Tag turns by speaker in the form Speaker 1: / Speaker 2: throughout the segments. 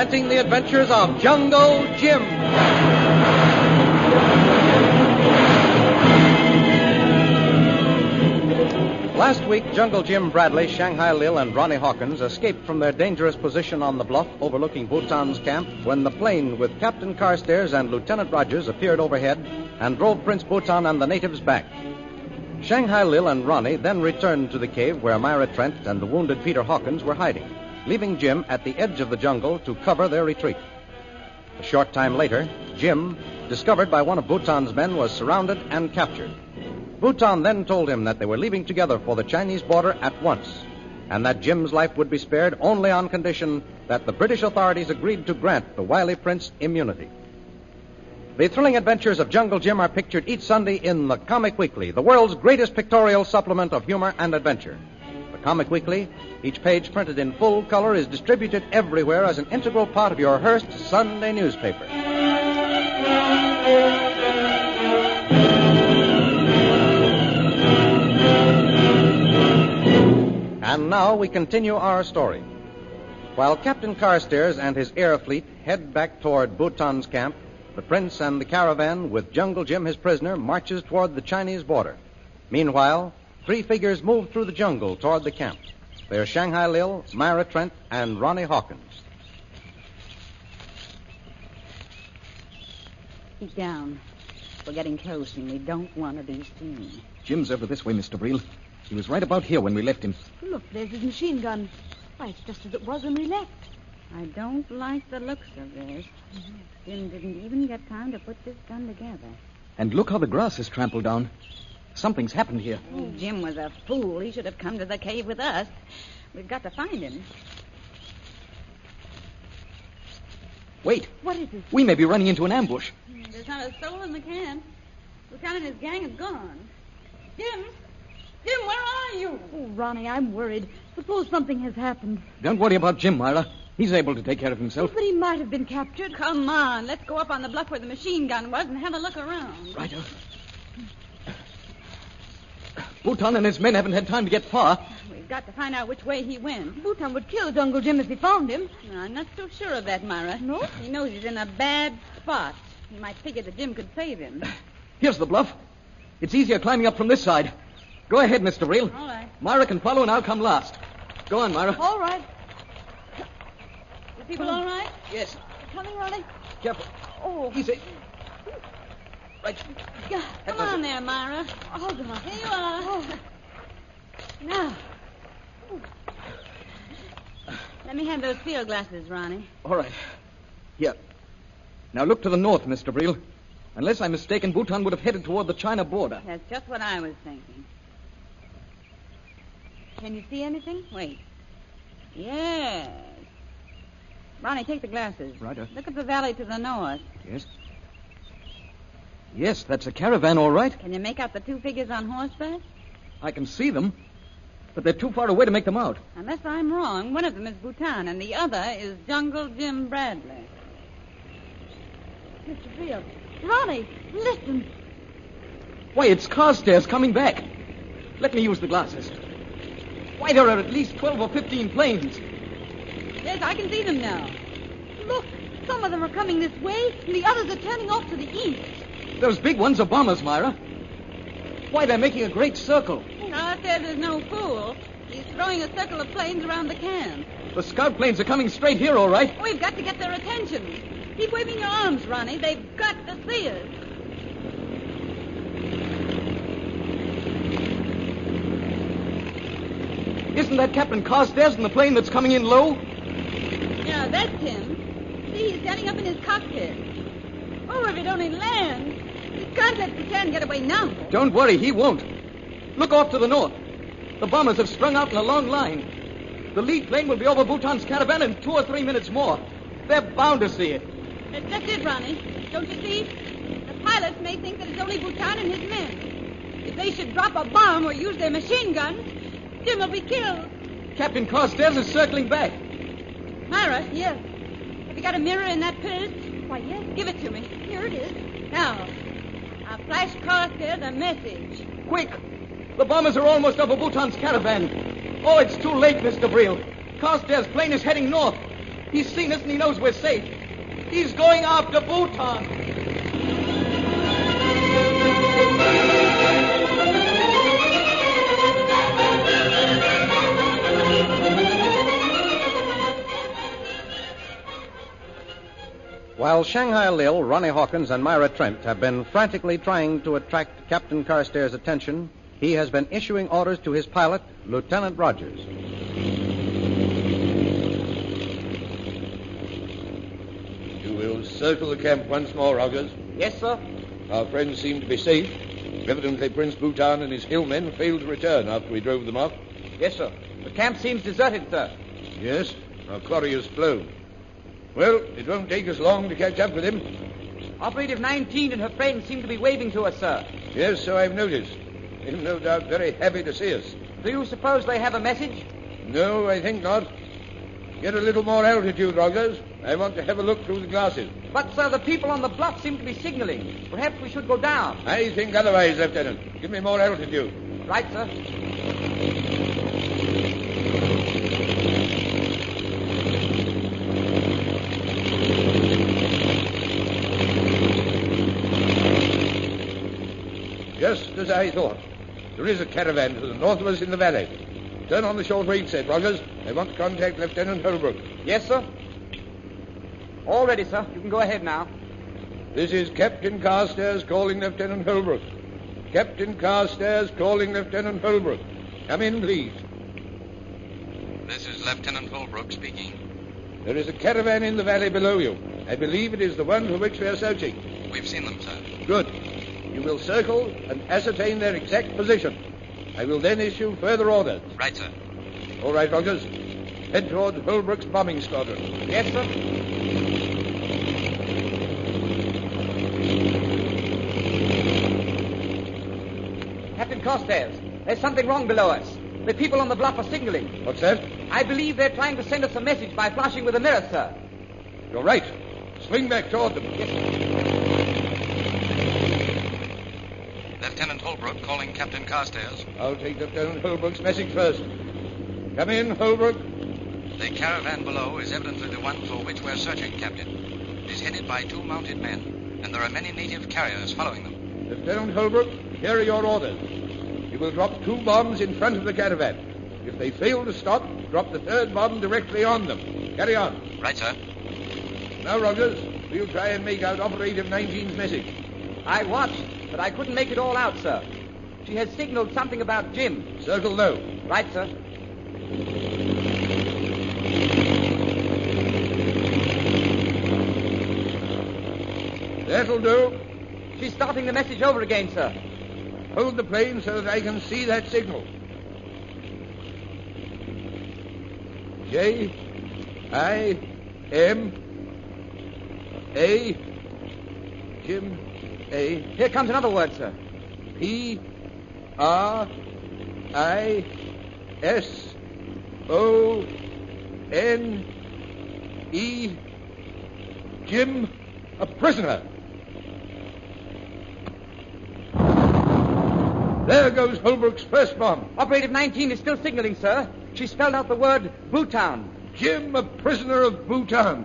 Speaker 1: presenting the adventures of Jungle Jim. Last week, Jungle Jim Bradley, Shanghai Lil, and Ronnie Hawkins escaped from their dangerous position on the bluff overlooking Bhutan's camp when the plane with Captain Carstairs and Lieutenant Rogers appeared overhead and drove Prince Bhutan and the natives back. Shanghai Lil and Ronnie then returned to the cave where Myra Trent and the wounded Peter Hawkins were hiding, leaving Jim at the edge of the jungle to cover their retreat. A short time later, Jim, discovered by one of Bhutan's men, was surrounded and captured. Bhutan then told him that they were leaving together for the Chinese border at once, and that Jim's life would be spared only on condition that the British authorities agreed to grant the wily prince immunity. The thrilling adventures of Jungle Jim are pictured each Sunday in the Comic Weekly, the world's greatest pictorial supplement of humor and adventure. The Comic Weekly, each page printed in full color, is distributed everywhere as an integral part of your Hearst Sunday newspaper. And now we continue our story. While Captain Carstairs and his air fleet head back toward Bhutan's camp, the prince and the caravan, with Jungle Jim, his prisoner, marches toward the Chinese border. Meanwhile, three figures move through the jungle toward the camp. They are Shanghai Lil, Myra Trent, and Ronnie Hawkins.
Speaker 2: Keep down. We're getting close, and we don't want to be seen.
Speaker 3: Jim's over this way, Mr. Breel. He was right about here when we left him.
Speaker 4: Look, there's his machine gun. Why, it's just as it was when we left.
Speaker 2: I don't like the looks of this. Jim didn't even get time to put this gun together.
Speaker 3: And look how the grass is trampled down. Something's happened here.
Speaker 2: Oh, Jim was a fool. He should have come to the cave with us. We've got to find him.
Speaker 3: Wait.
Speaker 4: What is it?
Speaker 3: We may be running into an ambush.
Speaker 2: There's not a soul in the camp. Lieutenant and his gang is gone. Jim! Jim, where are you?
Speaker 4: Oh, Ronnie, I'm worried. Suppose something has happened.
Speaker 3: Don't worry about Jim, Myra. He's able to take care of himself.
Speaker 4: But he might have been captured.
Speaker 2: Come on, let's go up on the bluff where the machine gun was and have a look around.
Speaker 3: Right. Bhutan and his men haven't had time to get far.
Speaker 2: We've got to find out which way he went.
Speaker 4: Bhutan would kill Jungle Jim if he found him.
Speaker 2: I'm not so sure of that, Myra.
Speaker 4: No?
Speaker 2: He knows he's in a bad spot. He might figure that Jim could save him.
Speaker 3: Here's the bluff. It's easier climbing up from this side. Go ahead, Mr. Reel.
Speaker 2: All right.
Speaker 3: Myra can follow and I'll come last. Go on, Myra.
Speaker 4: All right.
Speaker 2: You people all right?
Speaker 3: Yes.
Speaker 4: Coming, Ronnie?
Speaker 3: Careful.
Speaker 4: Oh.
Speaker 3: Easy. Right.
Speaker 2: Come on there, Myra.
Speaker 4: Hold on.
Speaker 2: Here you are.
Speaker 4: Oh.
Speaker 2: Now. Let me have those field glasses, Ronnie.
Speaker 3: All right. Here. Now look to the north, Mr. Breel. Unless I'm mistaken, Bhutan would have headed toward the China border.
Speaker 2: That's just what I was thinking. Can you see anything? Wait. Yes. Ronnie, take the glasses.
Speaker 3: Right.
Speaker 2: Look at the valley to the north.
Speaker 3: Yes. Yes, that's a caravan, all right.
Speaker 2: Can you make out the two figures on horseback?
Speaker 3: I can see them, but they're too far away to make them out.
Speaker 2: Unless I'm wrong, one of them is Bhutan and the other is Jungle Jim Bradley.
Speaker 4: Mr. Breel. Ronnie, listen.
Speaker 3: Why, it's Carstairs coming back. Let me use the glasses. Why, there are at least 12 or 15 planes.
Speaker 2: Yes, I can see them now.
Speaker 4: Look, some of them are coming this way, and the others are turning off to the east.
Speaker 3: Those big ones are bombers, Myra. Why, they're making a great circle.
Speaker 2: Now, out there's no fool. He's throwing a circle of planes around the camp.
Speaker 3: The scout planes are coming straight here, all right.
Speaker 2: We've got to get their attention. Keep waving your arms, Ronnie. They've got to see us.
Speaker 3: Isn't that Captain Carstairs in the plane that's coming in low?
Speaker 2: Yeah, that's him. See, he's standing up in his cockpit. Oh, if it only lands. He can't let Bhutan get away now.
Speaker 3: Don't worry, he won't. Look off to the north. The bombers have strung out in a long line. The lead plane will be over Bhutan's caravan in 2 or 3 minutes more. They're bound to see it.
Speaker 2: That's it, Ronnie. Don't you see? The pilots may think that it's only Bhutan and his men. If they should drop a bomb or use their machine guns, Jim will be killed.
Speaker 3: Captain Carstairs is circling back.
Speaker 2: Myra, yes. Have you got a mirror in that purse?
Speaker 4: Why, yes.
Speaker 2: Give it to me.
Speaker 4: Here it is.
Speaker 2: Now, I'll flash Carstairs a message.
Speaker 3: Quick! The bombers are almost over Bhutan's caravan. Oh, it's too late, Mr. Breel. Carstairs' plane is heading north. He's seen us and he knows we're safe. He's going after Bhutan.
Speaker 1: While Shanghai Lil, Ronnie Hawkins, and Myra Trent have been frantically trying to attract Captain Carstairs' attention, he has been issuing orders to his pilot, Lieutenant Rogers.
Speaker 5: You will circle the camp once more, Rogers.
Speaker 3: Yes, sir.
Speaker 5: Our friends seem to be safe. Evidently, Prince Bhutan and his hillmen failed to return after we drove them off.
Speaker 3: Yes, sir. The camp seems deserted, sir.
Speaker 5: Yes, our quarry has flown. Well, it won't take us long to catch up with him.
Speaker 3: Operative 19 and her friends seem to be waving to us, sir.
Speaker 5: Yes, so I've noticed. They're no doubt very happy to see us.
Speaker 3: Do you suppose they have a message?
Speaker 5: No, I think not. Get a little more altitude, Rogers. I want to have a look through the glasses.
Speaker 3: But, sir, the people on the bluff seem to be signaling. Perhaps we should go down.
Speaker 5: I think otherwise, Lieutenant. Give me more altitude.
Speaker 3: Right, sir.
Speaker 5: Just as I thought. There is a caravan to the north of us in the valley. Turn on the short-range set, Rogers. I want to contact Lieutenant Holbrook.
Speaker 3: Yes, sir. All ready, sir. You can go ahead now.
Speaker 5: This is Captain Carstairs calling Lieutenant Holbrook. Captain Carstairs calling Lieutenant Holbrook. Come in, please.
Speaker 6: This is Lieutenant Holbrook speaking.
Speaker 5: There is a caravan in the valley below you. I believe it is the one for which we are searching.
Speaker 6: We've seen them, sir.
Speaker 5: Good. You will circle and ascertain their exact position. I will then issue further orders.
Speaker 6: Right, sir.
Speaker 5: All right, Rogers. Head toward Holbrook's bombing squadron.
Speaker 3: Yes, sir. Captain Carstairs, there's something wrong below us. The people on the bluff are signaling.
Speaker 5: What's that?
Speaker 3: I believe they're trying to send us a message by flashing with a mirror, sir.
Speaker 5: You're right. Swing back toward them.
Speaker 3: Yes, sir.
Speaker 6: Lieutenant Holbrook calling Captain Carstairs.
Speaker 5: I'll take Lieutenant Holbrook's message first. Come in, Holbrook.
Speaker 6: The caravan below is evidently the one for which we're searching, Captain. It is headed by 2 mounted men, and there are many native carriers following them.
Speaker 5: Lieutenant Holbrook, here are your orders. You will drop 2 bombs in front of the caravan. If they fail to stop, drop the 3rd bomb directly on them. Carry on.
Speaker 6: Right, sir.
Speaker 5: Now, Rogers, we'll try and make out Operative 19's message.
Speaker 3: I watched, but I couldn't make it all out, sir. She has signaled something about Jim.
Speaker 5: Circle low.
Speaker 3: Right, sir.
Speaker 5: That'll do.
Speaker 3: She's starting the message over again, sir.
Speaker 5: Hold the plane so that I can see that signal. J-I-M-A Jim A.
Speaker 3: Here comes another word, sir.
Speaker 5: P-R-I-S-O-N-E. Jim, a prisoner. There goes Holbrook's first bomb.
Speaker 3: Operative 19 is still signaling, sir. She spelled out the word Bhutan.
Speaker 5: Jim, a prisoner of Bhutan.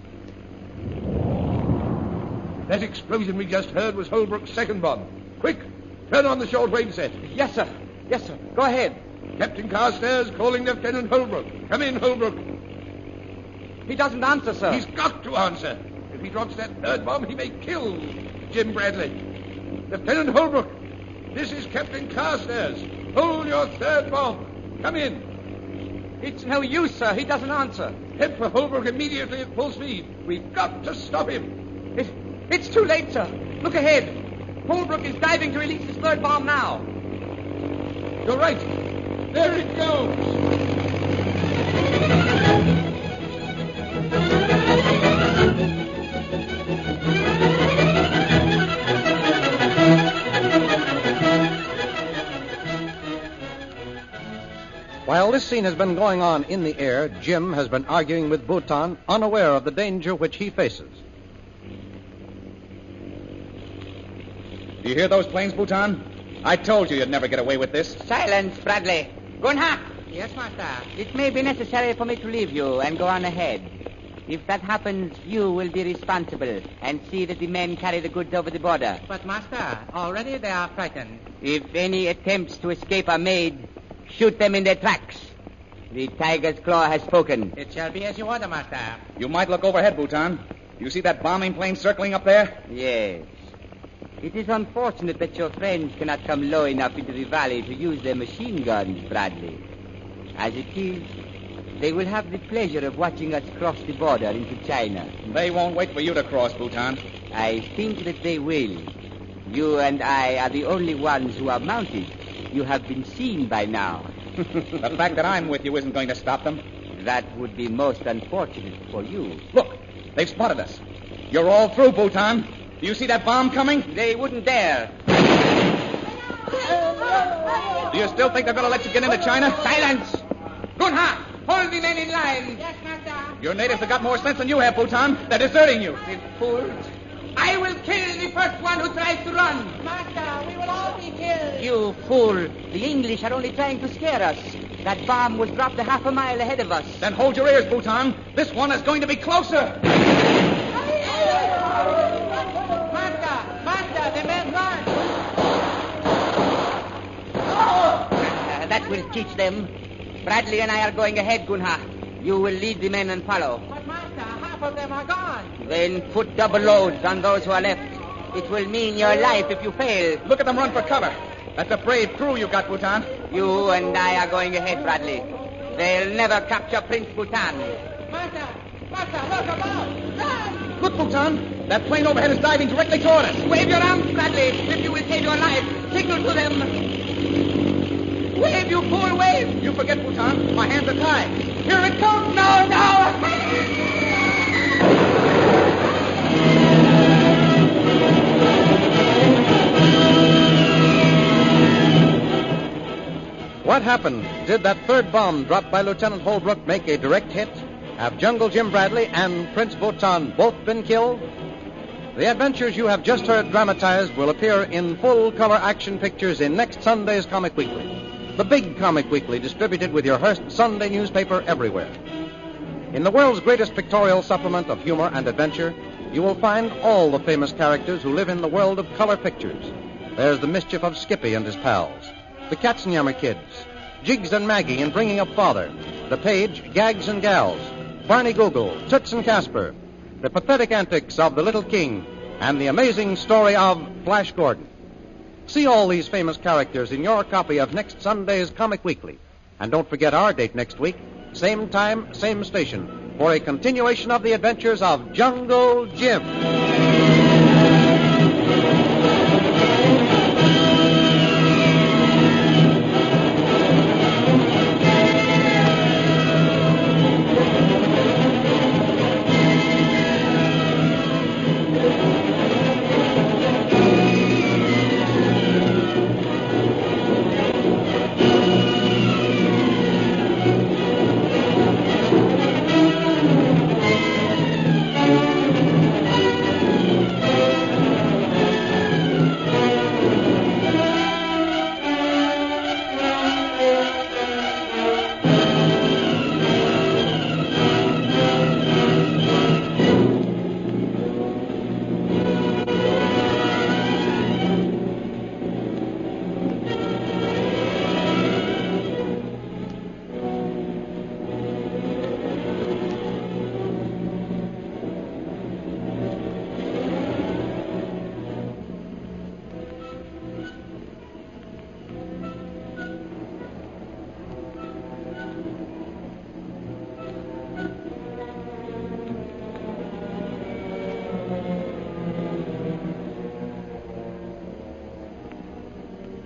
Speaker 5: That explosion we just heard was Holbrook's second bomb. Quick, turn on the short-range set.
Speaker 3: Yes, sir. Yes, sir. Go ahead.
Speaker 5: Captain Carstairs calling Lieutenant Holbrook. Come in, Holbrook.
Speaker 3: He doesn't answer, sir.
Speaker 5: He's got to answer. If he drops that 3rd bomb, he may kill Jim Bradley. Lieutenant Holbrook, this is Captain Carstairs. Hold your 3rd bomb. Come in.
Speaker 3: It's no use, sir. He doesn't answer.
Speaker 5: Head for Holbrook immediately at full speed. We've got to stop him.
Speaker 3: It's too late, sir. Look ahead. Holbrook is diving to release his 3rd bomb now.
Speaker 5: You're right. There it goes.
Speaker 1: While this scene has been going on in the air, Jim has been arguing with Bhutan, unaware of the danger which he faces.
Speaker 7: Do you hear those planes, Bhutan? I told you you'd never get away with this.
Speaker 8: Silence, Bradley. Gunhak.
Speaker 9: Yes, Master.
Speaker 8: It may be necessary for me to leave you and go on ahead. If that happens, you will be responsible and see that the men carry the goods over the border.
Speaker 9: But, Master, already they are frightened.
Speaker 8: If any attempts to escape are made, shoot them in their tracks. The tiger's claw has spoken.
Speaker 9: It shall be as you order, Master.
Speaker 7: You might look overhead, Bhutan. You see that bombing plane circling up there?
Speaker 8: Yes. It is unfortunate that your friends cannot come low enough into the valley to use their machine guns, Bradley. As it is, they will have the pleasure of watching us cross the border into China.
Speaker 7: They won't wait for you to cross, Bhutan.
Speaker 8: I think that they will. You and I are the only ones who are mounted. You have been seen by now.
Speaker 7: The fact that I'm with you isn't going to stop them.
Speaker 8: That would be most unfortunate for you.
Speaker 7: Look, they've spotted us. You're all through, Bhutan. Do you see that bomb coming?
Speaker 8: They wouldn't dare.
Speaker 7: Do you still think they're going to let you get into China?
Speaker 8: Silence!
Speaker 9: Gunha, hold the men in line.
Speaker 2: Yes, Master.
Speaker 7: Your natives have got more sense than you have, Bhutan. They're deserting you.
Speaker 9: The fools. I will kill the first one who tries to run.
Speaker 2: Master, we will all be killed.
Speaker 8: You fool. The English are only trying to scare us. That bomb was dropped a half a mile ahead of us.
Speaker 7: Then hold your ears, Bhutan. This one is going to be closer.
Speaker 9: Master, the men run.
Speaker 8: That will teach them. Bradley and I are going ahead, Gunha. You will lead the men and follow.
Speaker 9: But, Master, half of them are gone.
Speaker 8: Then put double loads on those who are left. It will mean your life if you fail.
Speaker 7: Look at them run for cover. That's a brave crew you got, Bhutan.
Speaker 8: You and I are going ahead, Bradley. They'll never capture Prince Bhutan.
Speaker 9: Master, look about. Run!
Speaker 7: Look, Bhutan. That plane overhead is diving directly toward us.
Speaker 8: Wave your arms, Bradley, if you will save your life. Signal to them. Wave, you fool, wave.
Speaker 7: You forget, Bhutan. My hands are tied.
Speaker 8: Here it comes. No.
Speaker 1: What happened? Did that third bomb dropped by Lieutenant Holbrook make a direct hit? Have Jungle Jim Bradley and Prince Bhutan both been killed? The adventures you have just heard dramatized will appear in full-color action pictures in next Sunday's Comic Weekly. The big Comic Weekly distributed with your Hearst Sunday newspaper everywhere. In the world's greatest pictorial supplement of humor and adventure, you will find all the famous characters who live in the world of color pictures. There's the mischief of Skippy and his pals, the Katzenjammer Kids, Jiggs and Maggie in Bringing Up Father, the Page, Gags and Gals, Barney Google, Toots and Casper, the pathetic antics of the Little King, and the amazing story of Flash Gordon. See all these famous characters in your copy of next Sunday's Comic Weekly. And don't forget our date next week, same time, same station, for a continuation of the adventures of Jungle Jim.